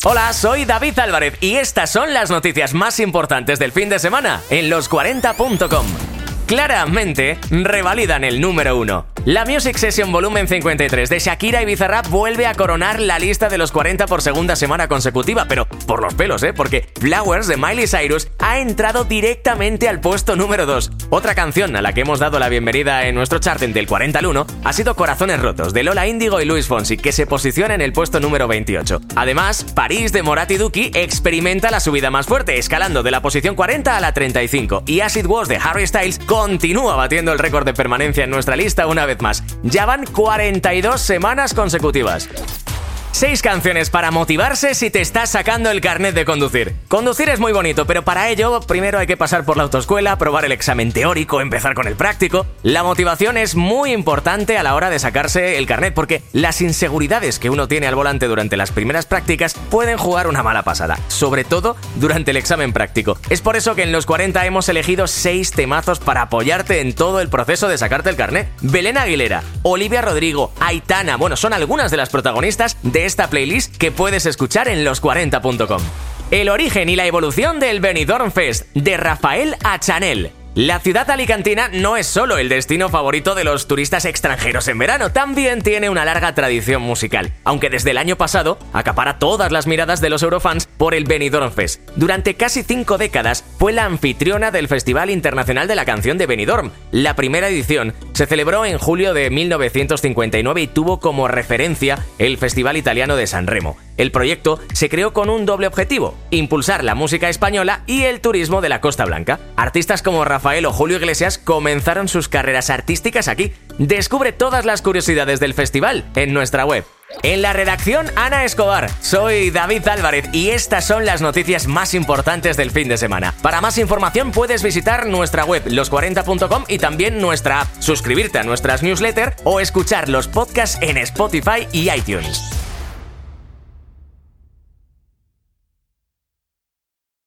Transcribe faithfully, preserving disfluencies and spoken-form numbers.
Hola, soy David Álvarez y estas son las noticias más importantes del fin de semana en los cuarenta punto com. Claramente revalidan el número uno. La Music Session Volumen cincuenta y tres de Shakira y Bizarrap vuelve a coronar la lista de los cuarenta por segunda semana consecutiva, pero por los pelos, ¿eh? Porque Flowers de Miley Cyrus ha entrado directamente al puesto número dos. Otra canción a la que hemos dado la bienvenida en nuestro charting del cuarenta al uno ha sido Corazones Rotos de Lola Índigo y Luis Fonsi, que se posiciona en el puesto número veintiocho. Además, París de Morat y Duki experimenta la subida más fuerte, escalando de la posición cuarenta a la treinta y cinco, y Acid Was de Harry Styles continúa batiendo el récord de permanencia en nuestra lista una vez más. Ya van cuarenta y dos semanas consecutivas. Seis canciones para motivarse si te estás sacando el carnet de conducir. Conducir es muy bonito, pero para ello primero hay que pasar por la autoescuela, probar el examen teórico, empezar con el práctico. La motivación es muy importante a la hora de sacarse el carnet, porque las inseguridades que uno tiene al volante durante las primeras prácticas pueden jugar una mala pasada, sobre todo durante el examen práctico. Es por eso que en los cuarenta hemos elegido seis temazos para apoyarte en todo el proceso de sacarte el carnet. Belén Aguilera, Olivia Rodrigo, Aitana, bueno, son algunas de las protagonistas de esta playlist que puedes escuchar en los cuarenta punto com. El origen y la evolución del Benidorm Fest, de Rafael a Chanel. La ciudad alicantina no es solo el destino favorito de los turistas extranjeros en verano, también tiene una larga tradición musical, aunque desde el año pasado acapara todas las miradas de los eurofans por el Benidorm Fest. Durante casi cinco décadas fue la anfitriona del Festival Internacional de la Canción de Benidorm. La primera edición se celebró en julio de mil novecientos cincuenta y nueve y tuvo como referencia el Festival Italiano de San Remo. El proyecto se creó con un doble objetivo: impulsar la música española y el turismo de la Costa Blanca. Artistas como Rafael o Julio Iglesias comenzaron sus carreras artísticas aquí. Descubre todas las curiosidades del festival en nuestra web. En la redacción, Ana Escobar. Soy David Álvarez y estas son las noticias más importantes del fin de semana. Para más información puedes visitar nuestra web los cuarenta punto com y también nuestra app, suscribirte a nuestras newsletters o escuchar los podcasts en Spotify y iTunes.